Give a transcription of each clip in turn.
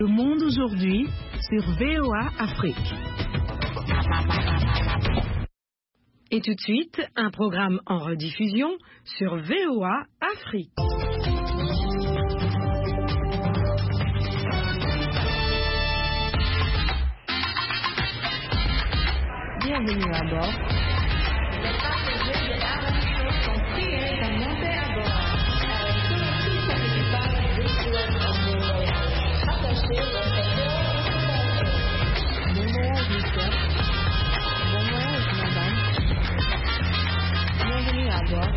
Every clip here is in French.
Le monde aujourd'hui sur VOA Afrique. Et tout de suite, un programme en rediffusion sur VOA Afrique. Bienvenue à bord. Les passagers de la radio sont priés de monter à bord. Avec tout l'équipage de Suez attachez votre ceinture de sécurité. Bon voyage, monsieur. Bon voyage, madame. Bienvenue à bord.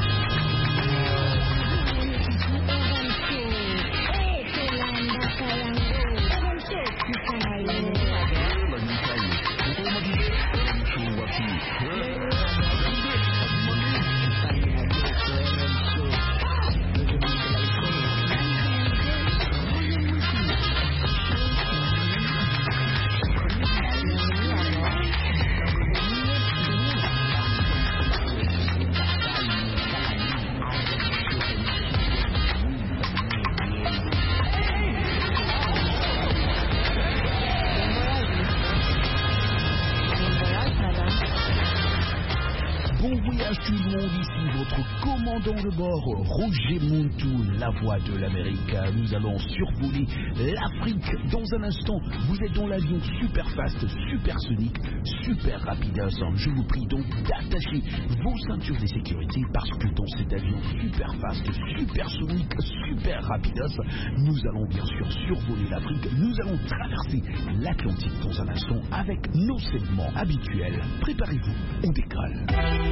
Tout le monde ici, votre commandant de bord, Roger Montou, la voix de l'Amérique. Nous allons survoler l'Afrique dans un instant. Vous êtes dans l'avion super fast, super sonique, super rapidos. Je vous prie donc d'attacher vos ceintures de sécurité parce que dans cet avion super fast, super sonique, super rapidos, nous allons bien sûr survoler l'Afrique. Nous allons traverser l'Atlantique dans un instant avec nos segments habituels. Préparez-vous, on décolle.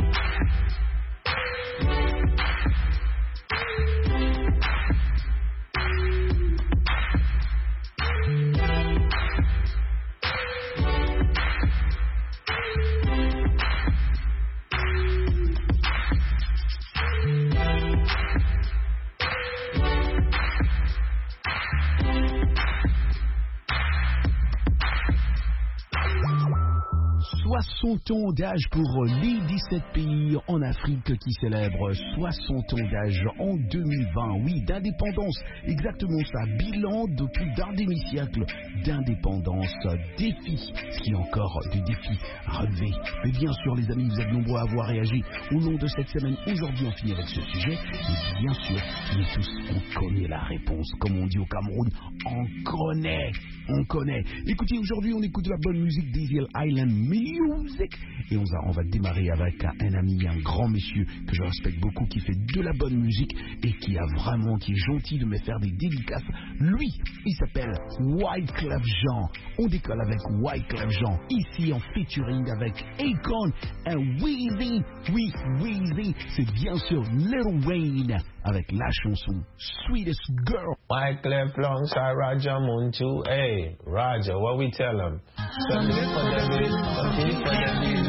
Ans d'âge pour les 17 pays en Afrique qui célèbrent 60 ans d'âge en 2020. Oui, d'indépendance, exactement ça. Bilan de plus d'un demi-siècle d'indépendance. Défi, ce qui est encore des défis à relever. Mais bien sûr, les amis, vous êtes nombreux à avoir réagi au long de cette semaine. Aujourd'hui, on finit avec ce sujet. Et bien sûr, nous tous, on connaît la réponse. Comme on dit au Cameroun, on connaît. Écoutez, aujourd'hui, on écoute la bonne musique d'Easy Island Music. Et on va démarrer avec un ami, un grand monsieur que je respecte beaucoup, qui fait de la bonne musique et qui est gentil de me faire des dédicaces. Lui, il s'appelle Wyclef Jean. On décolle avec Wyclef Jean, ici en featuring avec Akon et Weezy. Oui, Weezy, c'est bien sûr Lil Wayne avec la chanson Sweetest Girl. Wyclef alongside Roger Montu. Hey, Roger, what we tell him? Something for them,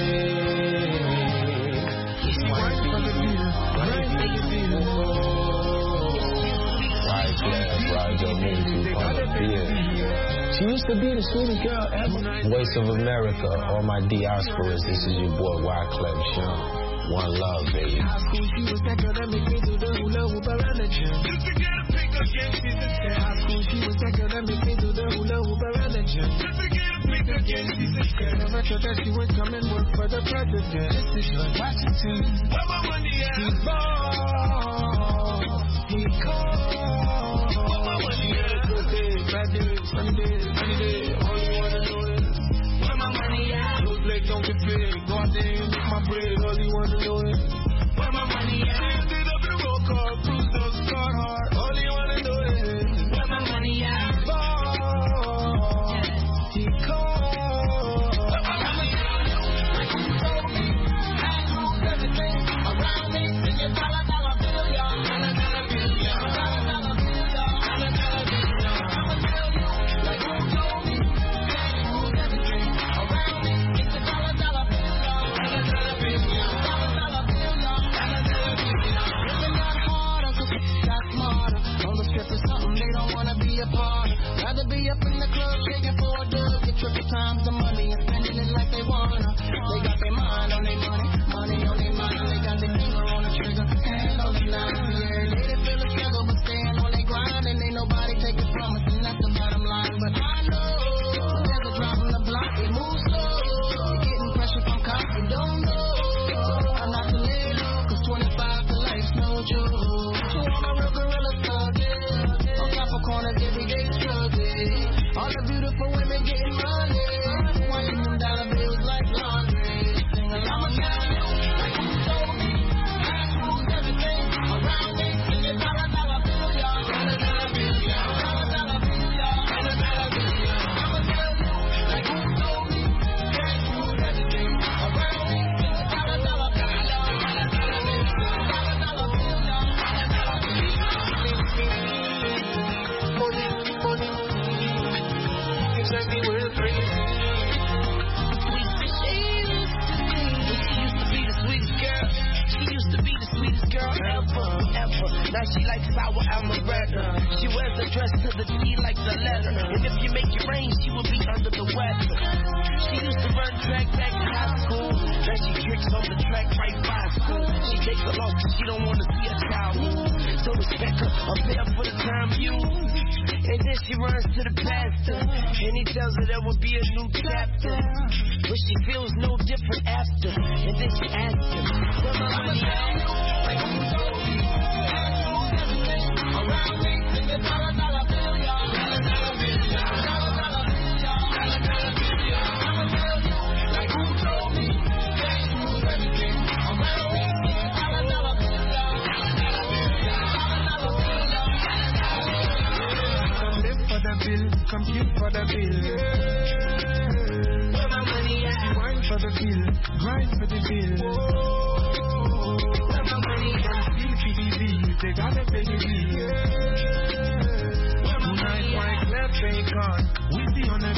Roger Montu on the field. She used to be the sweetest girl ever. Voice of America, all my diasporas, this is your boy Wyclef Jean. One love, baby. High school, she was that girl that made me do the hula hoop around the gym. Just to get a pick again, she's a 10. High school, she was that girl that made me do the hula hoop around the gym. Just to get a pick again, she's a 10. Never thought that she would come and work for the president. This is George Washington. Where my money at? He ball. He called. Where my money at? Good day, bad day, sunny day, sunny day. All you wanna know is where my money at? Those legs don't get big. Go out there and make my bread. All you wanna know is where my money at? Ended up in a roll call, cruise those car hard. All you wanna know is where my money at? Ball, he called. Where my money at? Like you told me, I lose everything around me. And you dollar bill, y'all. Dollar bill, y'all. Dollar bill, y'all. Dollar bill, y'all. I'ma tell you, like you told me, I lose everything around me. It's a dollar bill, y'all. Dollar bill, y'all. Dollar bill, y'all. Dollar bill, y'all. Living that harder, 'cause it's got smarter. On the strip is something they don't wanna be a part of. Rather be up in the club, shaking for a dub. Get triple times the money and spending it like they wanna. They got their mind on their money, money on their mind. They got their finger on the trigger, hand on the knife. Yeah, they feel the struggle, but staying on their grind. And ain't nobody taking from us, and that's the bottom All the beautiful women getting money. Winding them dollar bills like laundry. Sing along with me. Like who told me? Cash rules everything around me. Sing it dollar dollar bill, y'all. Dollar dollar bill, y'all. Dollar dollar bill, y'all. Dollar dollar bill, y'all. I'ma tell you, like who told me? Cash rules everything around me. Sing it dollar dollar bill, y'all. Dollar dollar bill, y'all. Dollar dollar bill, y'all. Dollar dollar bill, y'all. Exactly where the free. Now she likes sour amaretto. She wears a dress to the T like the letter. And if you make it rain, she will be under the weather. She used to run track back in high school. Now she tricks on the track right by school. She takes a loss cause she don't want to see a child move. So respect her, I'm there for the time used. And then she runs to the pastor. And he tells her there will be a new chapter. But she feels no different after. And then she asks him, where my money at? Like who told me? Around me, sing a dollar dollar bill, y'all. Dollar dollar bill, y'all. Dollar dollar bill, y'all. Dollar dollar bill, y'all. I'ma tell you, like who told me? Cash rules everything. Around me, sing a dollar dollar bill, y'all. Dollar dollar bill, y'all. Dollar dollar bill, y'all. Come live for the bill, come give for the bill. Where my money at? Wine for the bill, grind for the bill. Where my money at? They gotta pay the bill. Tonight, white left bacon, we see on the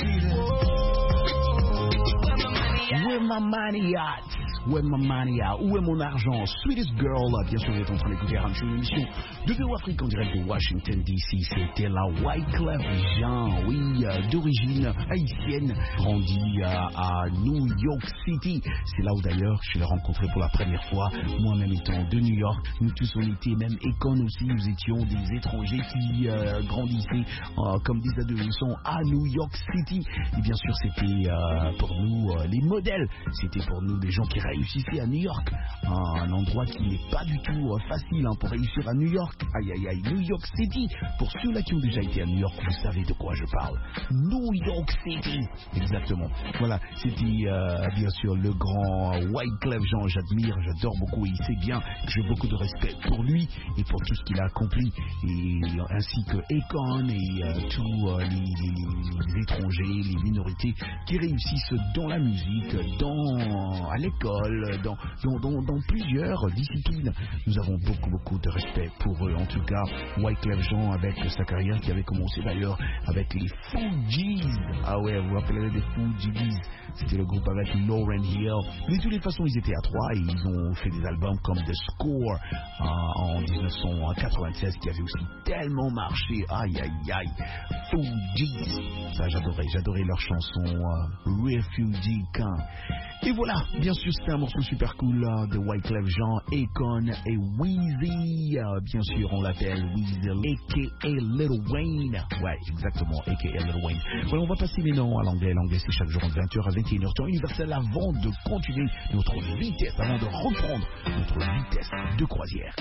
bill. Where my money at? Where my money at? Où est mon argent? Sweetest Girl, bien sûr, vous êtes en train d'écouter Ramshow, une émission de VO Afrique en direct de Washington DC. C'était la Wyclef Jean, oui, d'origine haïtienne, grandie à New York City. C'est là où d'ailleurs je l'ai rencontré pour la première fois, moi-même étant de New York. Nous tous on était, même Econ aussi, nous étions des étrangers qui grandissaient comme des adolescents à New York City. Et bien sûr, c'était pour nous les modèles, c'était pour nous des gens qui réussissaient à New York, un endroit qui n'est pas du tout facile pour réussir à New York. Aïe aïe aïe, New York City. Pour ceux-là qui ont déjà été à New York, vous savez de quoi je parle. New York City, exactement. Voilà, c'était bien sûr le grand Wyclef Jean. J'adore beaucoup et il sait bien que j'ai beaucoup de respect pour lui et pour tout ce qu'il a accompli, et ainsi que Akon et tous les étrangers, les minorités qui réussissent dans la musique, à l'école, dans plusieurs disciplines. Nous avons beaucoup de respect pour eux. En tout cas, Wyclef Jean, avec sa carrière qui avait commencé d'ailleurs avec les Fugees. Ah ouais, vous vous rappelez des Fugees? C'était le groupe avec Lauryn Hill. Mais de toutes les façons, ils étaient à trois et ils ont fait des albums comme The Score en 1996 qui avait aussi tellement marché. Aïe aïe aïe. Fugees. Ça, j'adorais leur chanson Refugee Camp. Et voilà, bien sûr, c'était un morceau super cool de Wyclef Jean, Akon et Weezy. Bien sûr, on l'appelle Weezy, a.k.a. Lil Wayne. Ouais, exactement, a.k.a. Lil Wayne. Voilà, on va passer les noms à l'anglais. L'anglais, c'est chaque jour entre 20h à 21h, temps universel, avant de continuer notre vitesse, avant de reprendre notre vitesse de croisière.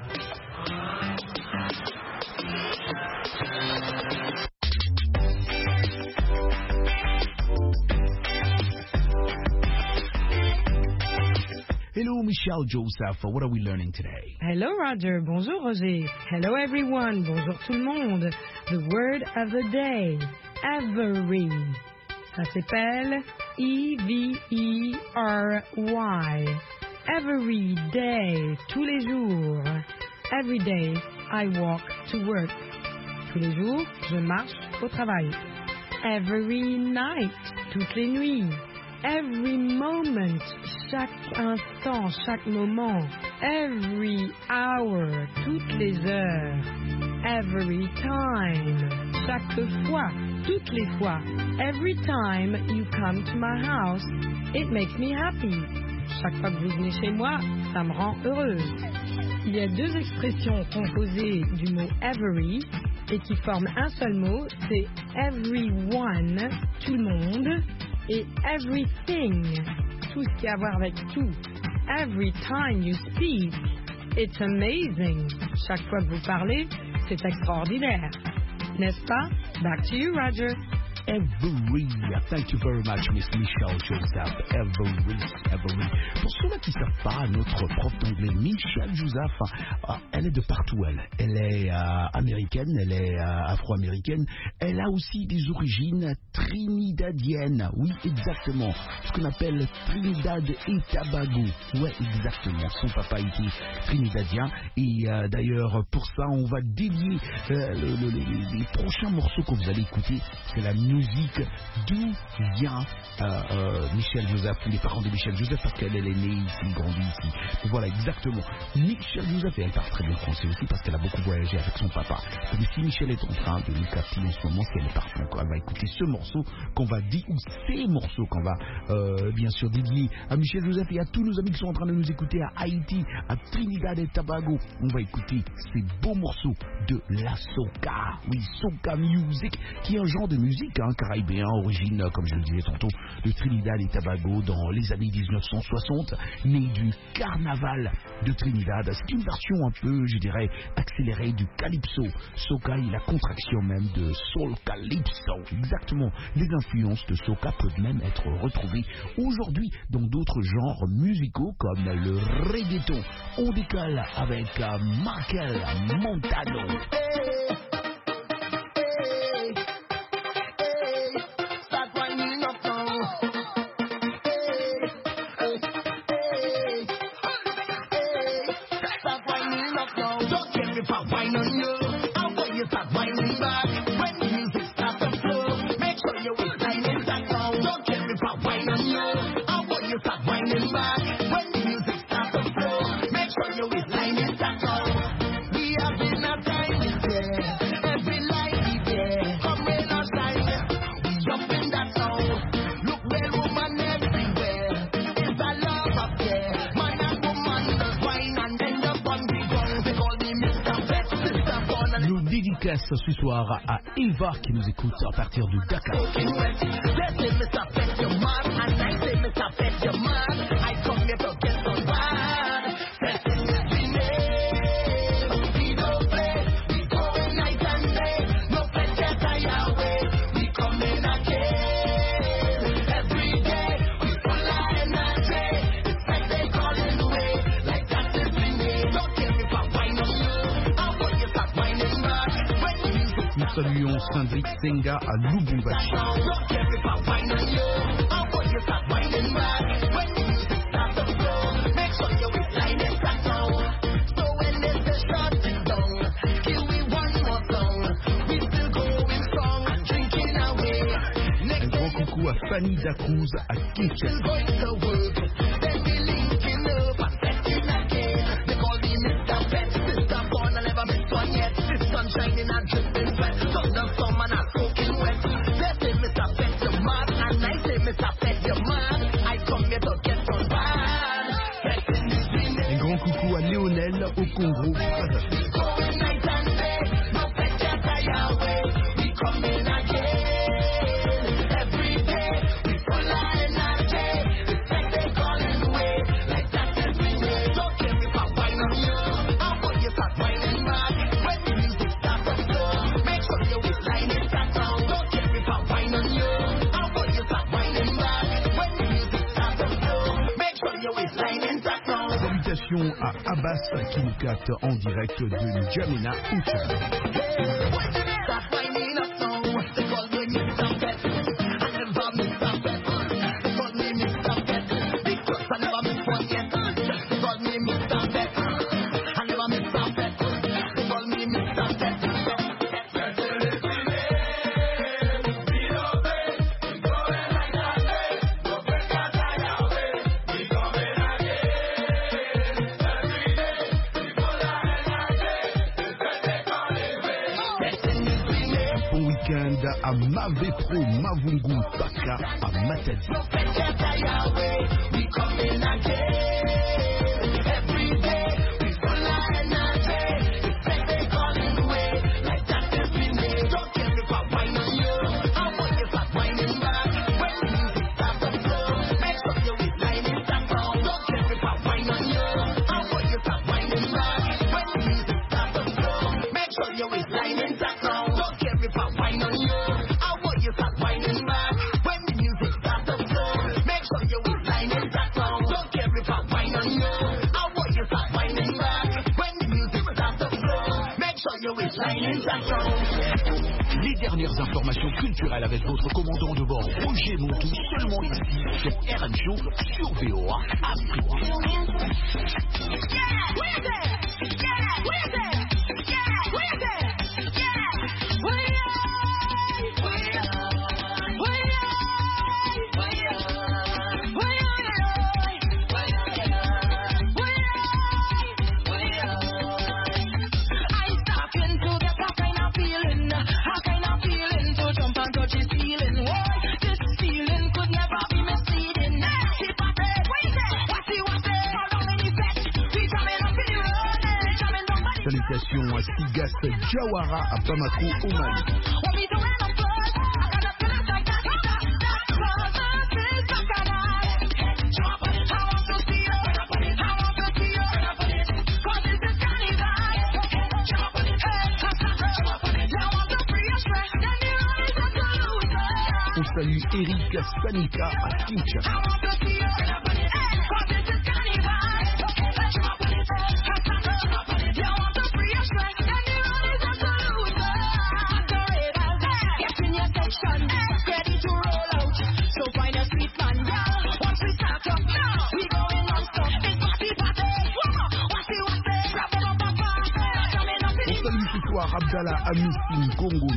Hello, Michelle Joseph. What are we learning today? Hello, Roger. Bonjour, Roger. Hello, everyone. Bonjour, tout le monde. The word of the day. Every. Ça s'appelle E-V-E-R-Y. Every day. Tous les jours. Every day, I walk to work. Tous les jours, je marche au travail. Every night. Toutes les nuits. Every moment, chaque instant, chaque moment. Every hour, toutes les heures. Every time, chaque fois, toutes les fois. Every time you come to my house, it makes me happy. Chaque fois que vous venez chez moi, ça me rend heureuse. Il y a deux expressions composées du mot every et qui forment un seul mot, c'est everyone, tout le monde, et everything, tout ce qui a à voir avec tout. Every time you speak, it's amazing. Chaque fois que vous parlez, c'est extraordinaire. N'est-ce pas? Back to you, Roger. Every. Thank you very much, Miss Michelle Joseph. Every. Pour ceux-là qui ne savent pas, notre prof d'anglais, Michelle Joseph, elle est de partout, elle. Elle est américaine, elle est afro-américaine. Elle a aussi des origines trinidadiennes. Oui, exactement. Ce qu'on appelle Trinidad et Tobago. Ouais, exactement. Son papa était trinidadien. Et d'ailleurs, pour ça, on va dédier les prochains morceaux que vous allez écouter. C'est la musique d'où vient Michelle Joseph, les parents de Michelle Joseph, parce qu'elle est née ici, grandie ici. Et voilà, exactement. Michelle Joseph, et elle parle très bien français aussi, parce qu'elle a beaucoup voyagé avec son papa. Donc si Michelle est en train de nous capter en ce moment, c'est qu'elle est partie. Donc elle va écouter ce morceau qu'on va dire, ou ces morceaux qu'on va bien sûr dédier à Michelle Joseph et à tous nos amis qui sont en train de nous écouter à Haïti, à Trinidad et Tobago. On va écouter ces beaux morceaux de la soca. Oui, soca music, qui est un genre de musique caribéen, origine, comme je le disais tantôt, de Trinidad et Tobago dans les années 1960, né du carnaval de Trinidad. C'est une version un peu, je dirais, accélérée du calypso. Soca est la contraction même de soul calypso. Exactement. Les influences de soca peuvent même être retrouvées aujourd'hui dans d'autres genres musicaux comme le reggaeton. On décolle avec Markel Montano. Ce soir à Eva qui nous écoute à partir de Dakar. Saluons Sandrick Senga à Lubumbashi. Un grand coucou à Fanny Dacruz à Kinshasa. Un grand coucou à Léonel au Congo. À Abbas qui nous capte en direct de N'Djamena au Tchad. À Mavepro, Mavungu, Baka, à Matadi. Les dernières informations culturelles avec votre commandant de bord Roger Montou, seulement ici sur RM Show sur VOA Afrique. Salutations à Sigas Jawara à Bamako au Mali. On salue Eric Sanika à Kinshasa. Abdallah Amissin Congo.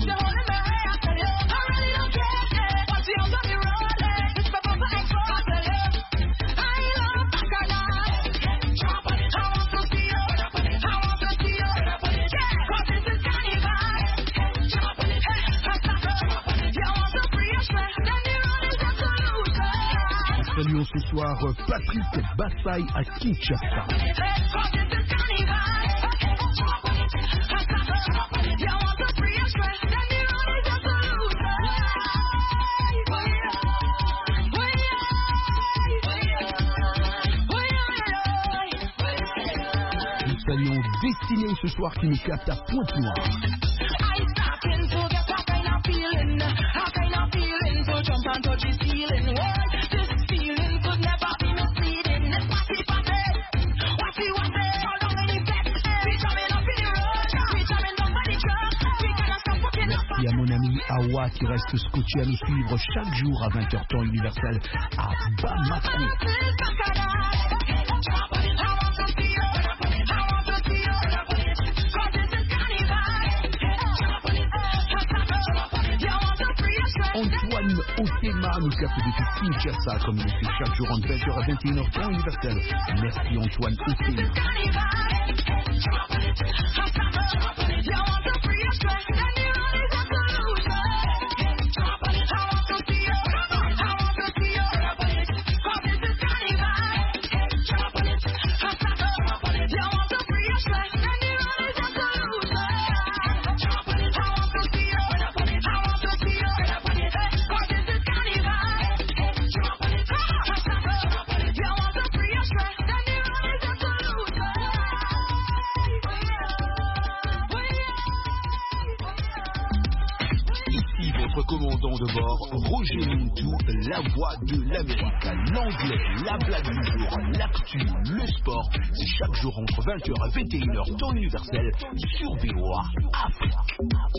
Saluons ce soir Patrick Bassay à Kinshasa. Saluons Destiné ce soir qui nous capte à Pointe-Noire. Merci à mon ami Awa qui reste scotché à nous suivre chaque jour à 20h temps universel à Bamako. Antoine Otema nous capte depuis Kinshasa comme il le fait chaque jour entre 20h à 21h temps universel. Merci Antoine Otema. Commandant de bord, Roger Montou, la voix de l'Amérique, l'anglais, la blague du jour, l'actu, le sport, c'est chaque jour entre 20h et 21h temps universel sur VOA Afrique.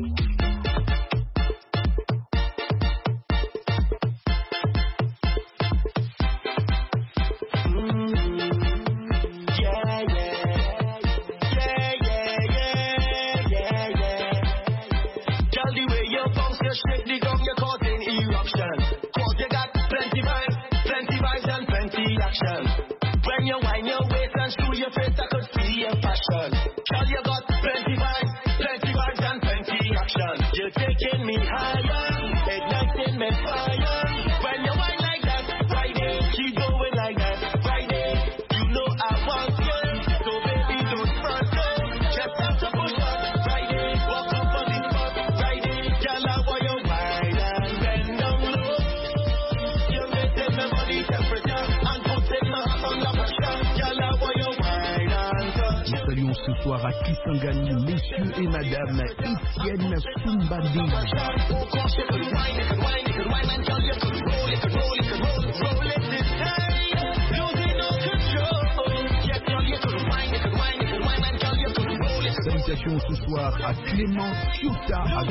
When you wind your waist and screw your face, I could see your passion. Girl, you got plenty vibes and plenty action. You're taking me higher, igniting me fire. When you wind like that, Friday, keep going like that, Friday. You know I want you, so baby don't front up. Just have to push up, Friday. Walk up on the spot, Friday. Girl, I want you wine and bend down low. You're making my body temperature and putting my heart under pressure. Girl, I want you wine and touch. Nous saluons ce soir à Kisangani, messieurs et madame Étienne Soumbadé. Salutations ce bonsoir à Clément Ciota à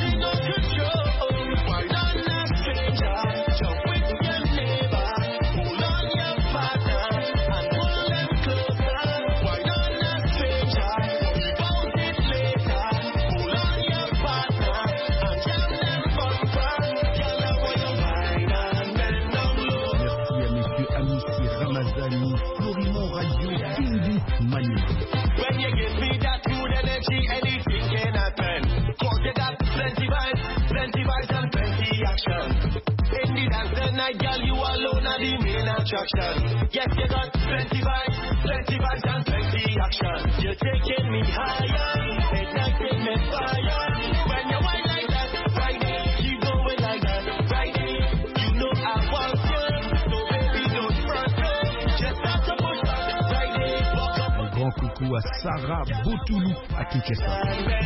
Yes, you got plenty vibes and plenty action. You're taking me higher, igniting me fire. When you whine like that, Friday, you going like that, Friday. You know I want you, so baby don't front. Just start to push back, Friday. Un grand coucou à Sarah Botoulou à Kinshasa.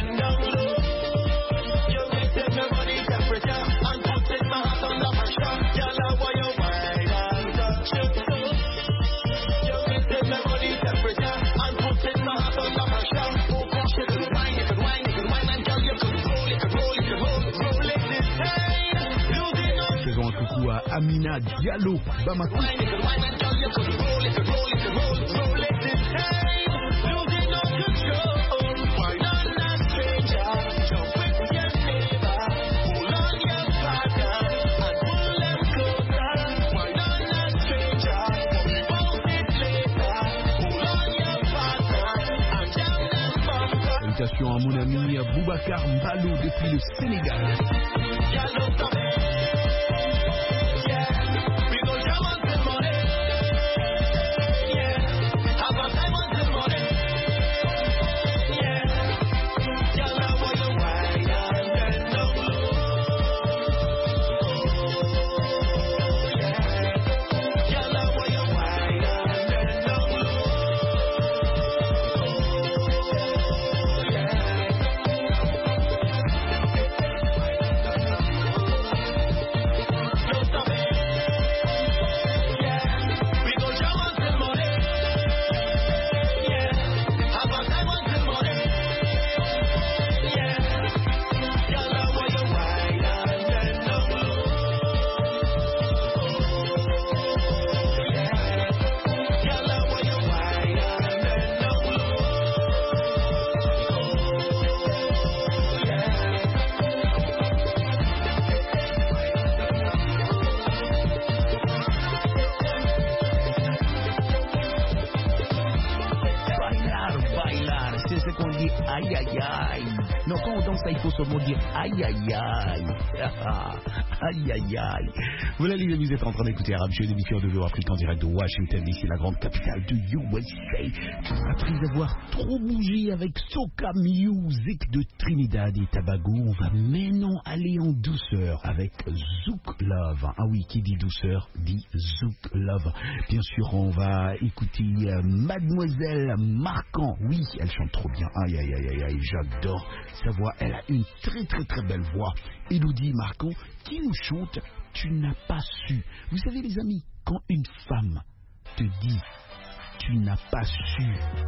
Amina Diallo, Bamako. Salutations à mon ami Boubacar Mbalo depuis le Sénégal. Aïe aïe aïe. Non, quand on danse, il faut seulement dire aïe aïe aïe. Aïe aïe aïe. Voilà les amis, vous êtes en train d'écouter Arab Show, l'émission de l'Afrique en direct de Washington DC, la grande capitale de USA. Après avoir trop bougé avec Soca Music de Trinidad et Tobago, on va maintenant aller en douceur avec Zouk Love. Ah oui, qui dit douceur dit Zouk Love. Bien sûr, on va écouter Mademoiselle Marquand. Oui, elle chante trop bien. Aïe aïe aïe aïe, j'adore sa voix. Elle a une très très très belle voix. Élodie Marquand qui nous chante Tu n'as pas su. Vous savez les amis, quand une femme te dit tu n'as pas su,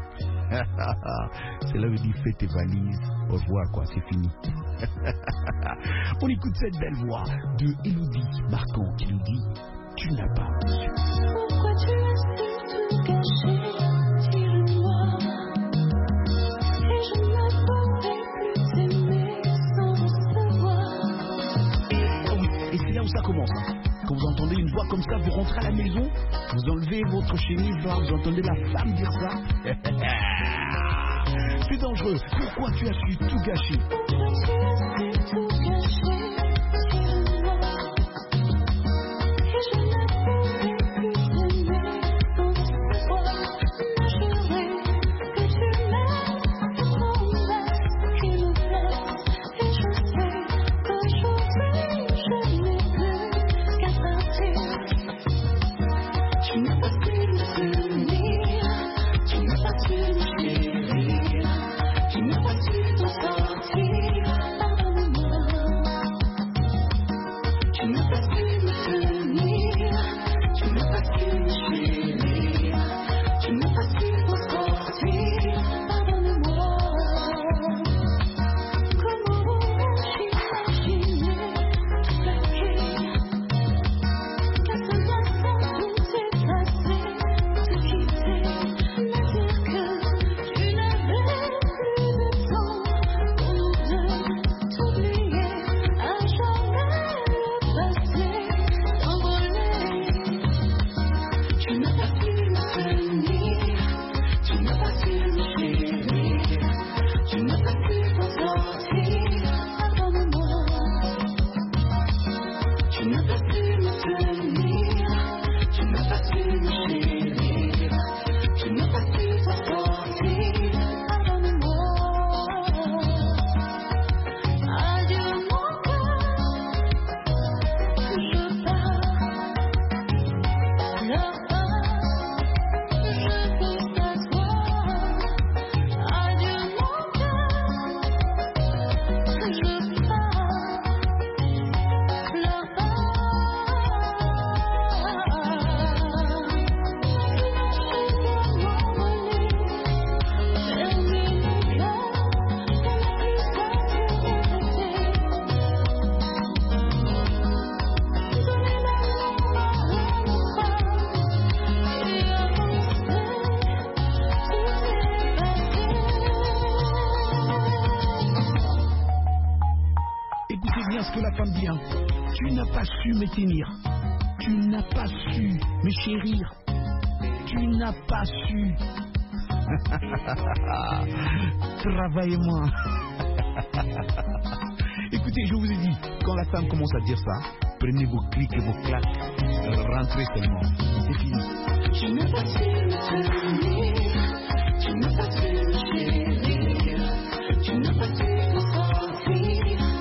cela veut dire fais tes valises, au revoir quoi, c'est fini. On écoute cette belle voix de Élodie Marquand qui nous dit tu n'as pas su. Pourquoi tu as su tout cacher? Dis-le-moi. Et je ne pourrai plus t'aimer sans le savoir. Oh oui, et c'est là où ça commence. Quand vous entendez une voix comme ça, vous rentrez à la maison, vous enlevez votre chemise, vous entendez la femme dire ça. C'est dangereux. Pourquoi tu as su tout gâcher? Pourquoi tu as su tout cacher? Dis-le-moi. Et je ne pourrai plus t'aimer sans le savoir. Me jurer que tu m'aimes, une promesse qui me blesse. Et je sais qu'aujourd'hui je n'ai plus qu'à partir. Tu n'as pas su me souvenir, tu n'as pas su me chérir, tu n'as pas su t'en sortir. Pardonne-moi. Tu n'as pas su me tenir. Tu n'as pas su me chérir. Tu n'as pas su. Travaillez-moi. Écoutez, je vous ai dit, quand la femme commence à dire ça, prenez vos clics et vos claques, rentrez seulement. C'est fini. Tu n'as pas su me tenir. Tu n'as pas su me chérir. Tu n'as pas su me sortir.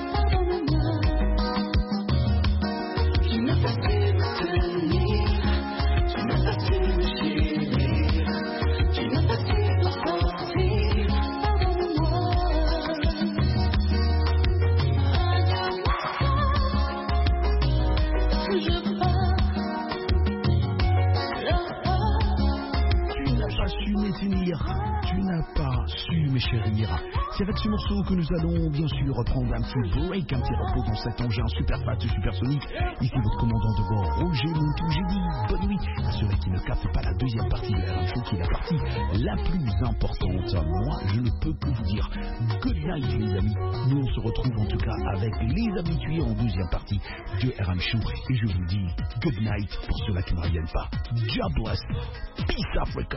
Tu n'as pas su me chérir. C'est avec ce morceau que nous allons bien sûr prendre un petit break, un petit repos dans cet engin super fat, supersonique. Ici votre commandant de bord, Roger Montou. J'ai dit bonne nuit à ceux qui ne captent pas la deuxième partie de la show, qui est la partie la plus importante. Moi, je ne peux que vous dire good night les amis. Nous on se retrouve en tout cas avec les habitués en deuxième partie de RM Show. Et je vous dis good night pour ceux-là qui ne reviennent pas. God bless. Peace Africa.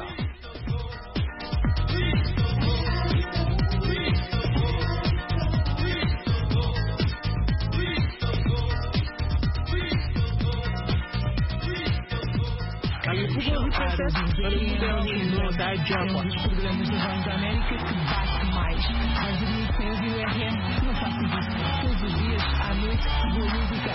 Programas da Voz da América que bate mais. Mas o meu RM não faço isso. Todos os dias, à noite, boa música.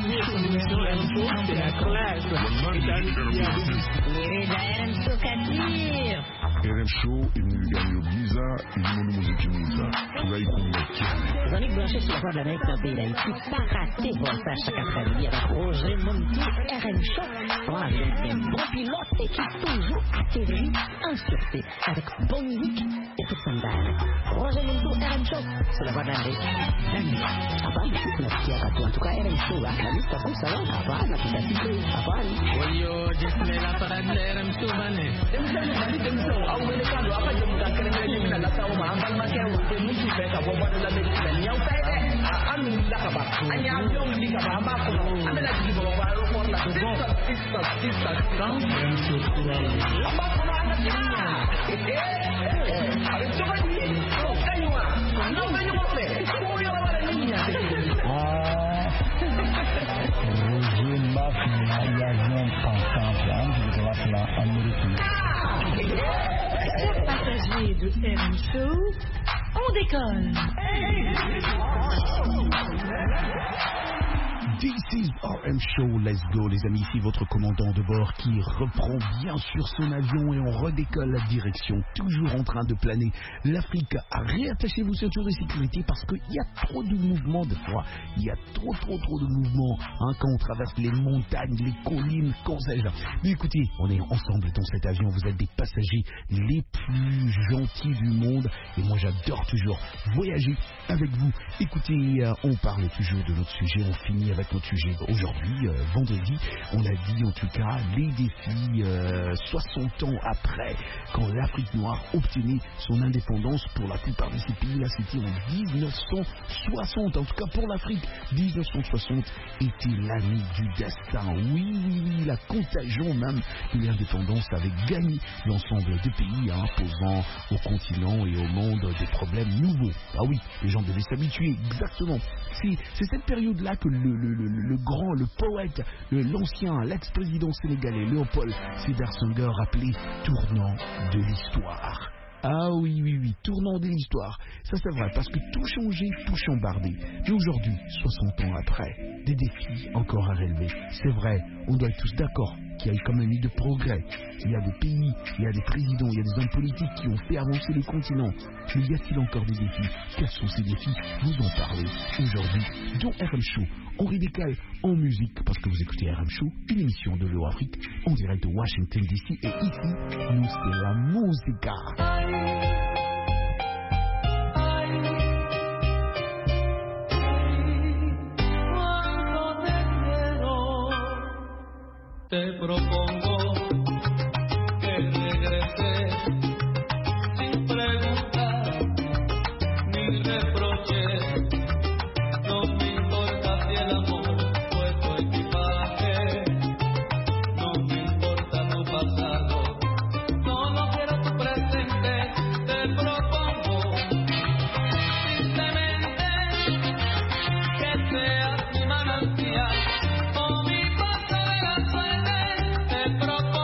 RM Show, il nous gagne le visa, il nous demande de visa. Tu vas y convaincre. Véronique Blanchet sur la Voix de l'Amérique dans Pays d'Haïti. Pas raté votre page chaque après-midi avec Roger Montou, RM Show. Avec des bons pilotes et qui toujours atterrit en sûreté avec bonne musique et tout ça d'âne. Roger Montou, RM Show sur la Voix de l'Amérique. La nuit. Avant, il faut notre pierre à tout. En tout cas, RM Show, la nuit, c'est comme ça. Avant, la petite avant. Yo, just let la parade de RM Show, mané. Passagers de RM Show, on décolle. This is RM Show, let's go les amis, ici votre commandant de bord qui reprend bien sûr son avion et on redécolle la direction, toujours en train de planer l'Afrique. Réattachez vos ceintures de sécurité parce qu'il y a trop de mouvements de fois, il y a trop de mouvements quand on traverse les montagnes, les collines, quand sais-je. Mais écoutez, on est ensemble dans cet avion, vous êtes des passagers les plus gentils du monde et moi j'adore toujours voyager avec vous. Écoutez, on parle toujours de notre sujet, on finit avec notre sujet aujourd'hui, vendredi, on a dit en tout cas les défis 60 ans après, quand l'Afrique noire obtenait son indépendance. Pour la plupart de ces pays là c'était en 1960, en tout cas pour l'Afrique 1960 était l'année du destin. Oui, la contagion même de l'indépendance avait gagné l'ensemble des pays, posant au continent et au monde des problèmes nouveaux. Ah oui, les gens devaient s'habituer, exactement. C'est cette période là que le grand, le poète, l'ancien, l'ex-président sénégalais Léopold Sédar Senghor, appelé tournant de l'histoire. Ah oui, tournant de l'histoire. Ça c'est vrai, parce que tout changé, tout chambardé. Mais aujourd'hui, 60 ans après, des défis encore à relever. C'est vrai, on doit être tous d'accord qu'il y a quand même eu de progrès. Il y a des pays, il y a des présidents, il y a des hommes politiques qui ont fait avancer le continent. Mais y a-t-il encore des défis? Quels sont ces défis? Vous en parlez aujourd'hui dans RM Show. Henri Descalz en musique, parce que vous écoutez RM Show, une émission de l'Euro Afrique en direct de Washington DC. Et ici, nous c'est la musique. Te propongo que regreses sin preguntar ni reproches. No me importa si el amor fue tu equipaje, no me importa tu pasado, solo quiero tu presente. Te propongo simplemente que seas mi manantial. Te propongo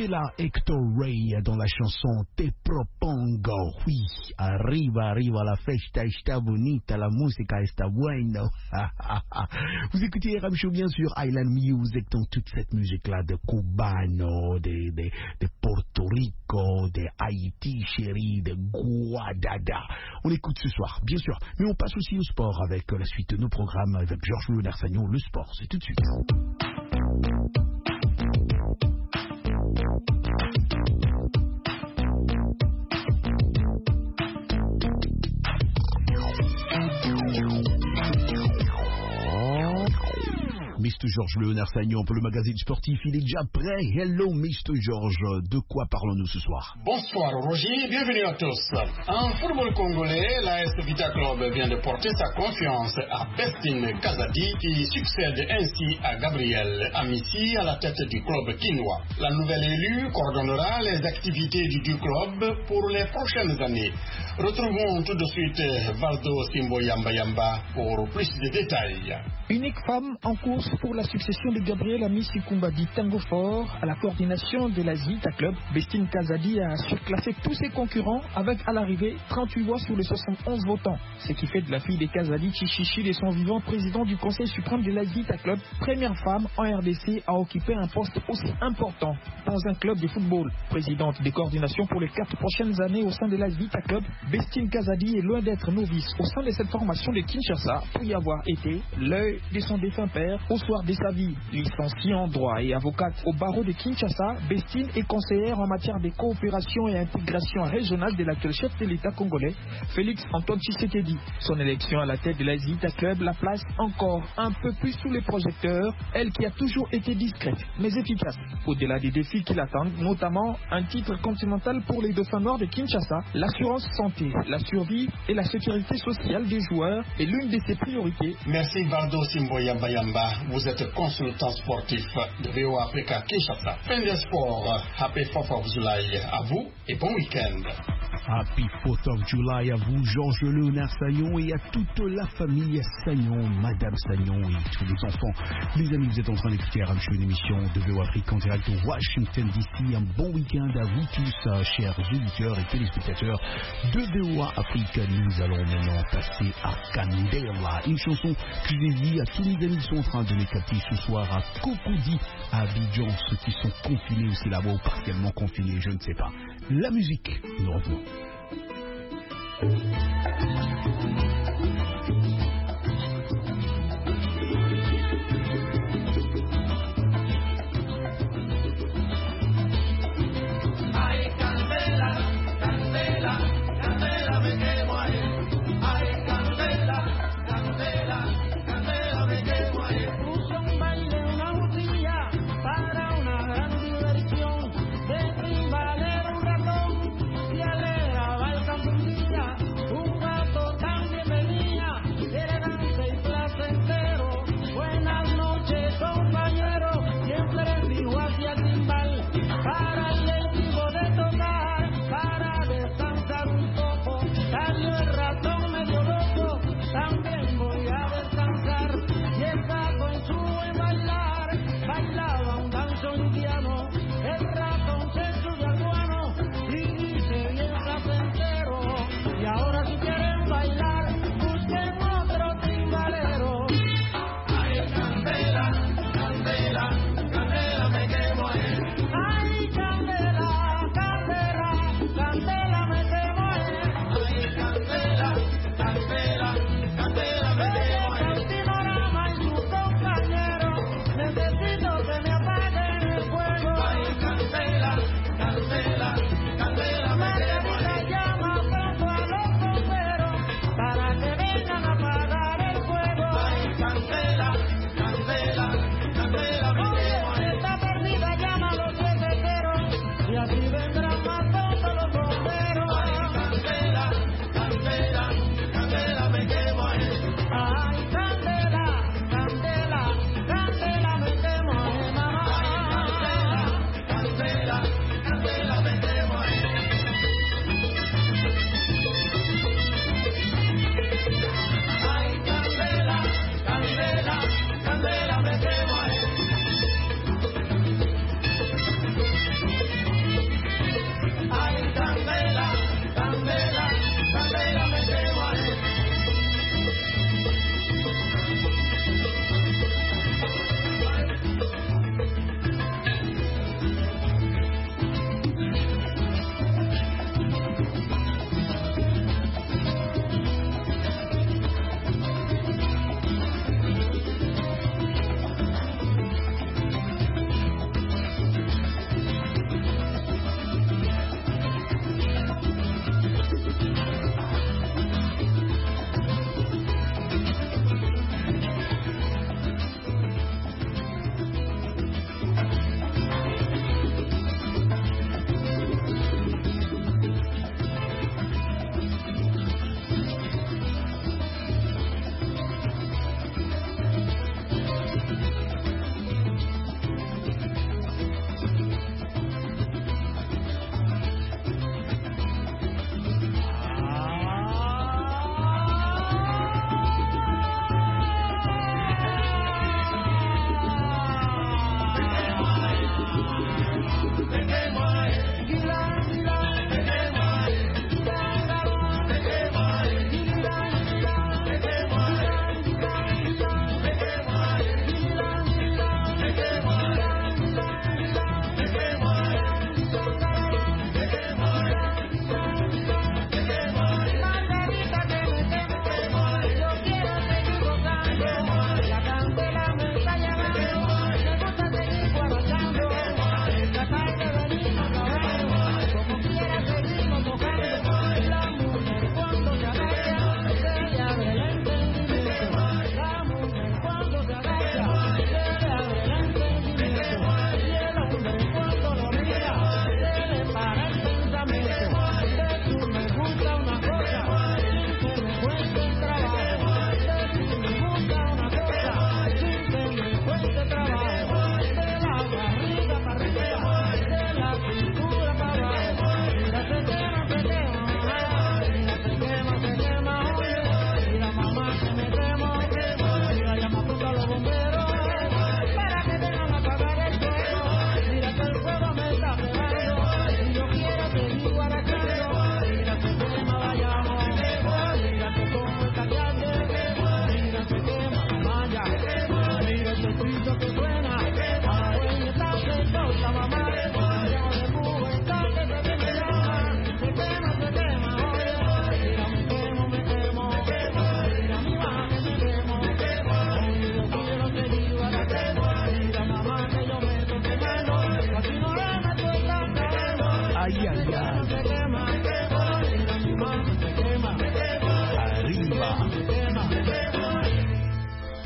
Candela, Hector Ray dans la chanson Te Propongo. Oui, arriva la festa está bonita, la música está bueno. Vous écoutez RM Show, bien sûr, Island Music, donc toute cette musique-là de Cubano, de Porto Rico, de Haïti, chérie, de Guadada. On écoute ce soir, bien sûr, mais on passe aussi au sport avec la suite de nos programmes avec Georges Léonard Sagnon. Le sport, c'est tout de suite. Mr. Georges Léonard Sagnon pour le magazine sportif, il est déjà prêt. Hello Mr. Georges, de quoi parlons-nous ce soir? Bonsoir Roger, bienvenue à tous. En football congolais, l'AS Vita Club vient de porter sa confiance à Bestin Kazadi qui succède ainsi à Gabriel Amissi à la tête du club quinois. La nouvelle élue coordonnera les activités du club pour les prochaines années. Retrouvons tout de suite Valdo Simbo Yamba pour plus de détails. Unique femme en course pour la succession de Gabriel Amissi Kumbadi Tango Fort à la coordination de la Vita Club. Bestine Kazadi a surclassé tous ses concurrents avec à l'arrivée 38 voix sur les 71 votants. Ce qui fait de la fille de Kazadi Chichichi de son vivant président du Conseil suprême de la Vita Club, première femme en RDC à occuper un poste aussi important dans un club de football. Présidente des coordinations pour les 4 prochaines années au sein de la Vita Club, Bestine Kazadi est loin d'être novice au sein de cette formation de Kinshasa pour y avoir été l'œil de son défunt père au soir de sa vie. Licenciée en droit et avocate au barreau de Kinshasa, Bestine est conseillère en matière de coopération et intégration régionale de l'actuel chef de l'État congolais, Félix Antoine Tshisekedi. Son élection à la tête de la Vita Club la place encore un peu plus sous les projecteurs, elle qui a toujours été discrète mais efficace. Au-delà des défis qui l'attendent, notamment un titre continental pour les Dauphins Noirs de Kinshasa, l'assurance santé, la survie et la sécurité sociale des joueurs est l'une de ses priorités. Merci Valdo Simbo Yamba, vous êtes consultant sportif de VOA Africa Kinshasa. Fin des sports, Happy 4th of July à vous et bon week-end. Happy 4th of July à vous, Georges Léonard Sagnon, et à toute la famille Sagnon, Madame Sagnon et tous les enfants. Les amis, vous êtes en train d'écouter RM Show, une émission de VOA Afrique en direct de Washington DC. Un bon week-end à vous tous, chers auditeurs et téléspectateurs de VOA Afrique. Nous allons maintenant passer à Candela, une chanson que j'ai dit à tous les amis qui sont en train de m'écouter ce soir à Cocody, à Abidjan, ceux qui sont confinés aussi là-bas ou partiellement confinés, je ne sais pas. La musique, nous revenons. Ay, Candela, Candela, Candela, me quemo ahí. Ay, Candela, Candela, Candela, me quemo ahí. Puso un baile, una música para una gran diversión. De timbalero un ratón y alegraba el campo un día. Un gato también me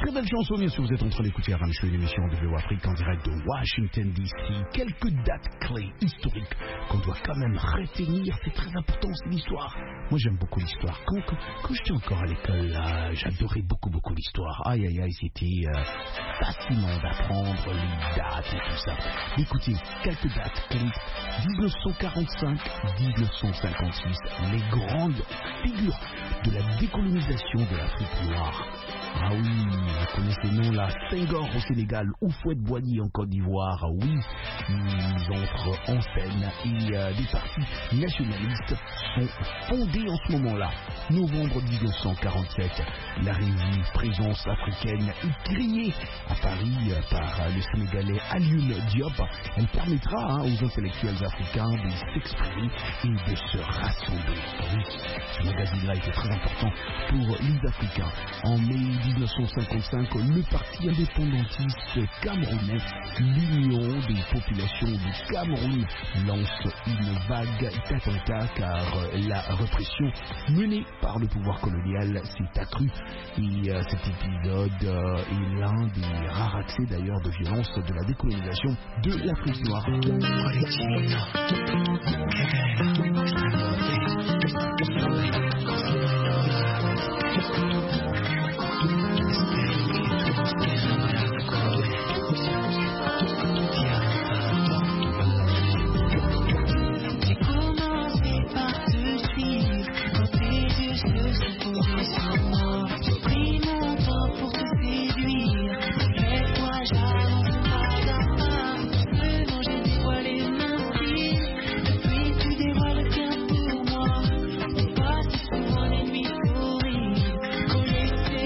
Très belle chanson, bien sûr, vous êtes en train d'écouter Aram Show, une émission de VO Afrique en direct de Washington DC. Quelques dates clés historiques qu'on doit quand même retenir, c'est très important, c'est l'histoire. Moi j'aime beaucoup l'histoire. Quand j'étais encore à l'école, j'adorais beaucoup l'histoire. Aïe, c'était fascinant d'apprendre les dates et tout ça. Écoutez, quelques dates clés. 1945-1956, les grandes figures de la décolonisation de l'Afrique noire. Ah oui, vous connaissez ces noms-là. Senghor au Sénégal, Houphouët-Boigny en Côte d'Ivoire. Oui, ils entrent en scène et des partis nationalistes sont fondés en ce moment-là. Novembre 1947, la revue Présence africaine est créée à Paris par le Sénégalais Alioune Diop. Elle permettra aux intellectuels africains de s'exprimer et de se rassembler. Oui, ce magazine-là était très important pour les Africains. En mai 1955, le parti indépendantiste camerounais, l'Union des populations du Cameroun, lance une vague d'attentats car la répression menée par le pouvoir colonial s'est accrue. Et cet épisode est l'un des rares accès d'ailleurs de violence de la décolonisation de l'Afrique noire. Pour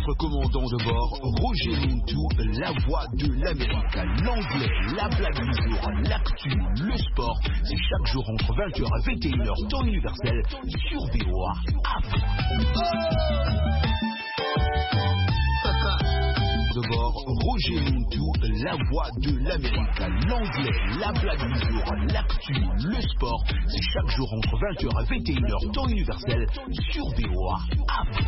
votre commandant de bord, Roger Mintou, la voix de l'Amérique. L'anglais, la blague du jour, l'actu, le sport, c'est chaque jour entre 20h et 21h, temps universel, sur VOA Afrique. De bord, Roger Mintou, la voix de l'Amérique. L'anglais, la blague du jour, l'actu, le sport, c'est chaque jour entre 20h et 21h, temps universel, sur VOA Afrique.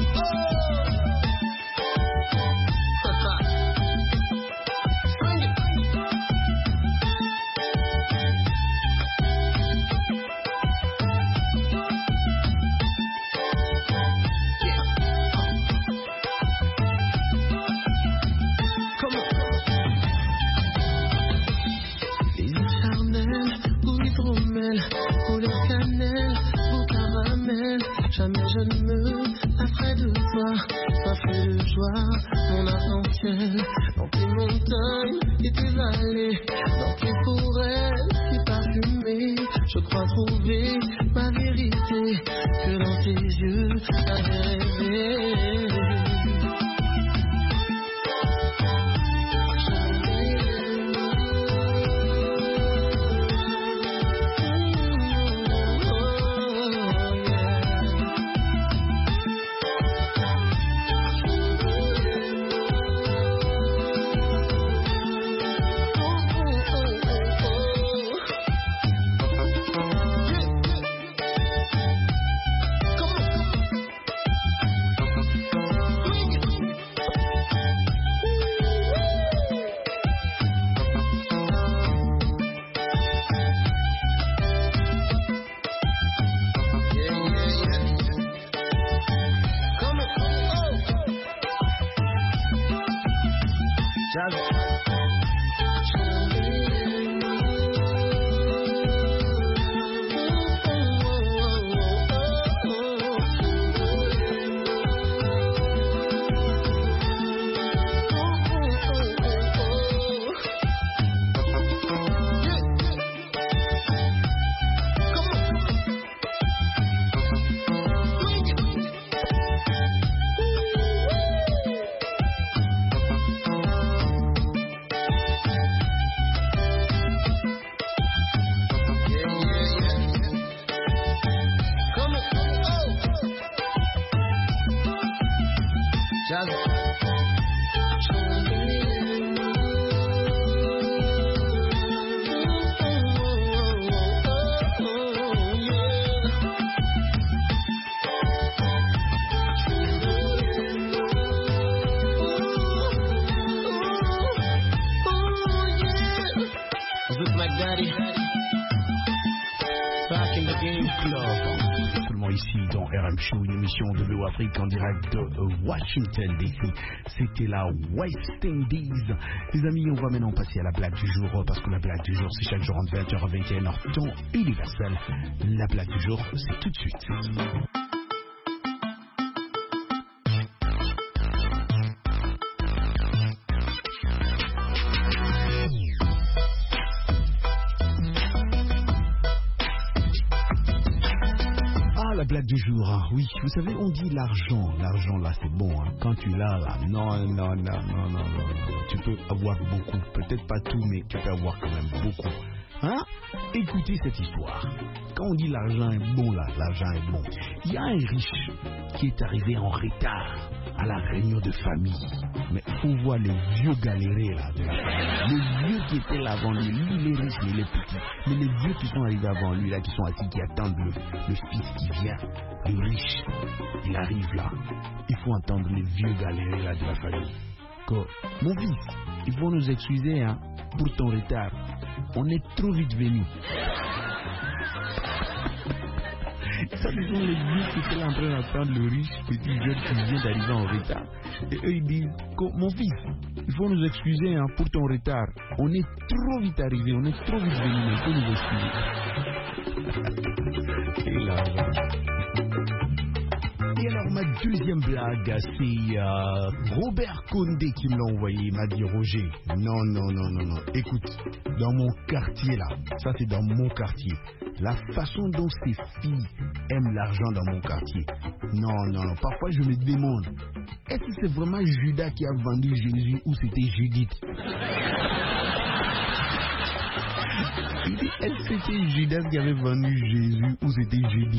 Couleur cannelle, ou caramel, jamais je ne me lasserai de toi. Un feu de joie, mon arc-en-ciel, dans tes montagnes et tes vallées, dans tes forêts si parfumées, je crois trouver ma vérité, que dans tes yeux j'avais rêvé. Seulement ici dans RM Show, une émission de VOA Afrique en direct de Washington DC. C'était la West Indies. Les amis, on va maintenant passer à la blague du jour, parce que la blague du jour c'est chaque jour entre 20h et 21h, temps universel. La blague du jour c'est tout de suite. La blague du jour, hein. Oui, vous savez, on dit l'argent là c'est bon, hein. Quand tu l'as là, non, tu peux avoir beaucoup, peut-être pas tout, mais tu peux avoir quand même beaucoup, hein. Écoutez cette histoire. Quand on dit l'argent est bon là, l'argent est bon. Il y a un riche qui est arrivé en retard à la réunion de famille. Mais on voit les vieux galérer là de la famille. Les vieux qui étaient là avant lui, lui il est riche mais il est petit. Mais les vieux qui sont arrivés avant lui là, qui sont assis, qui attendent le fils qui vient, le riche, il arrive là. Il faut entendre les vieux galérer là de la famille. Mon fils, il faut nous excuser hein, pour ton retard. On est trop vite venu. Ça, ce sont les vieux qui étaient là en train d'attendre le riche petit jeune qui vient d'arriver en retard. Et eux, ils disent, mon fils, il faut nous excuser hein, pour ton retard. On est trop vite arrivé, on est trop vite venu, mais il faut nous excuser. Et là, et alors, ma deuxième blague, c'est Robert Condé qui me l'a envoyé. Il m'a dit, Roger, non. Écoute, dans mon quartier là, ça c'est dans mon quartier, la façon dont ces filles aiment l'argent dans mon quartier, non. Parfois je me demande, est-ce que c'est vraiment Judas qui a vendu Jésus ou c'était Judith? Il dit, est-ce que c'était Judas qui avait vendu Jésus ou c'était Judith?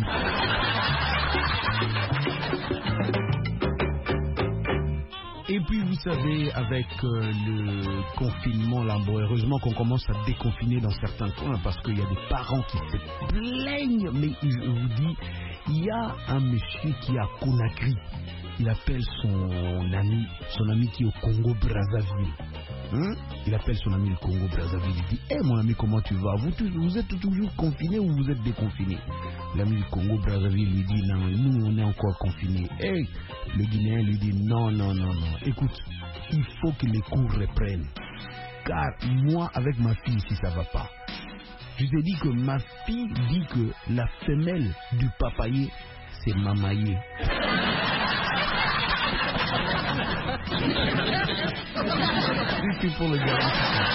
Et puis vous savez, avec le confinement là, bon, heureusement qu'on commence à déconfiner dans certains coins parce qu'il y a des parents qui se plaignent. Mais je vous dis, il y a un monsieur qui est à Conakry. Il appelle son ami qui est au Congo-Brazzaville. Il appelle son ami le Congo-Brazzaville. Il dit, hey, mon ami, comment tu vas? Vous êtes toujours confiné ou vous êtes déconfiné? L'ami du Congo-Brazzaville lui dit, non, nous on est encore confinés. Hey, le Guinéen lui dit, non. Écoute, il faut que les cours reprennent. Car moi, avec ma fille, si ça va pas. Je t'ai dit que ma fille dit que la femelle du papayer, c'est mamayer. C'est pour le gars.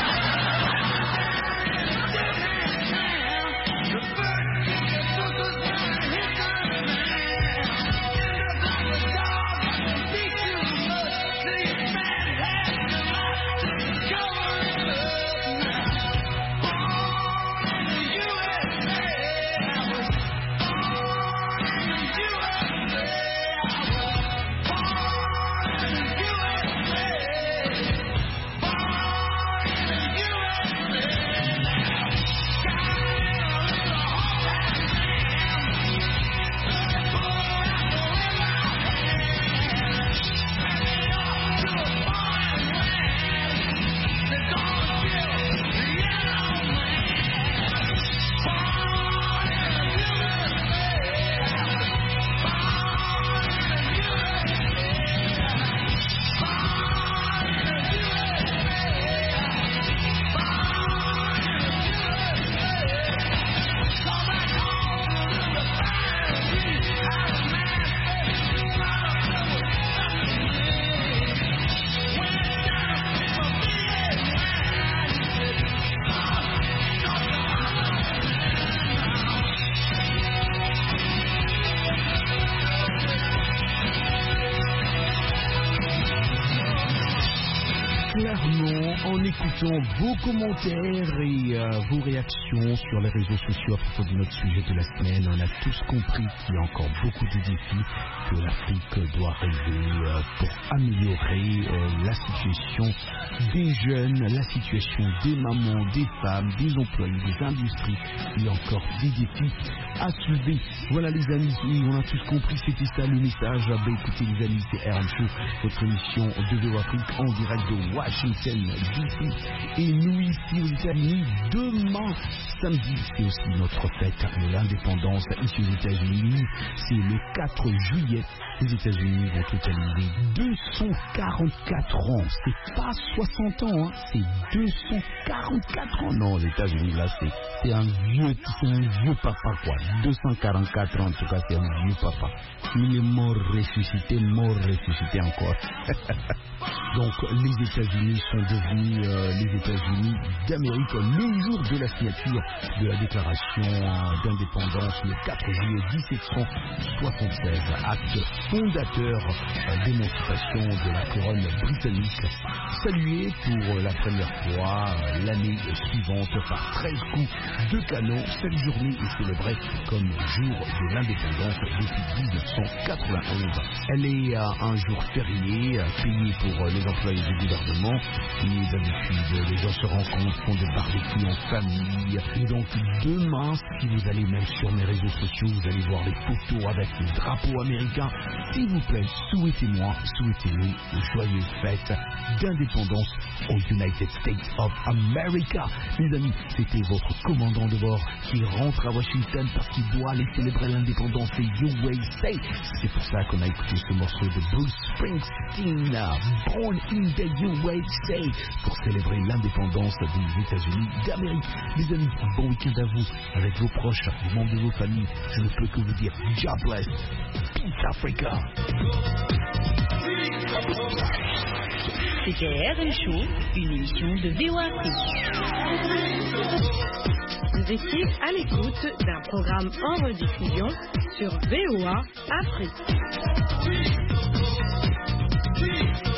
En écoutant vos commentaires et vos réactions sur les réseaux sociaux à propos de notre sujet de la semaine, on a tous compris qu'il y a encore beaucoup de défis que l'Afrique doit relever pour améliorer la situation des jeunes, la situation des mamans, des femmes, des employés, des industries. Il y a encore des défis à soulever. Voilà les amis, oui, on a tous compris, c'était ça le message. Écoutez les amis, c'est RM Show, votre émission de VO Afrique en direct de Washington DC. Et nous ici aux États-Unis, demain samedi, c'est aussi notre fête de l'indépendance ici aux États-Unis. C'est le 4 juillet. Les États-Unis vont totaliser 244 ans. C'est pas 60 ans, hein, c'est 244 ans. Non, les États-Unis là, c'est un vieux papa quoi. 244 ans en tout cas, c'est un vieux papa. Il est mort ressuscité encore. Donc les États-Unis sont devenus les États-Unis d'Amérique le jour de la signature de la déclaration d'indépendance le 4 juillet 1776, acte fondateur d'émancipation de la couronne britannique, salué pour la première fois l'année suivante par 13 coups de canon. Cette journée est célébrée comme jour de l'indépendance depuis 1991. Elle est un jour férié, payé pour les employés du gouvernement. Et d'habitude, les gens se rencontrent, font des barbecues en famille. Et donc demain, si vous allez même sur mes réseaux sociaux, vous allez voir les photos avec le drapeau américain. S'il vous plaît, souhaitez-nous une joyeuse fête d'indépendance aux United States of America. Les amis, c'était votre commandant de bord qui rentre à Washington parce qu'il doit aller célébrer l'indépendance des USA. C'est pour ça qu'on a écouté ce morceau de Bruce Springsteen, Born in the USA, pour célébrer l'indépendance des États-Unis d'Amérique. Les amis, bon week-end à vous, avec vos proches, les membres de vos familles. Je ne peux que vous dire, God bless, Peace Africa. C'était RM Show, une émission de VOA Afrique. Vous étiez à l'écoute d'un programme en rediffusion sur VOA Afrique. G.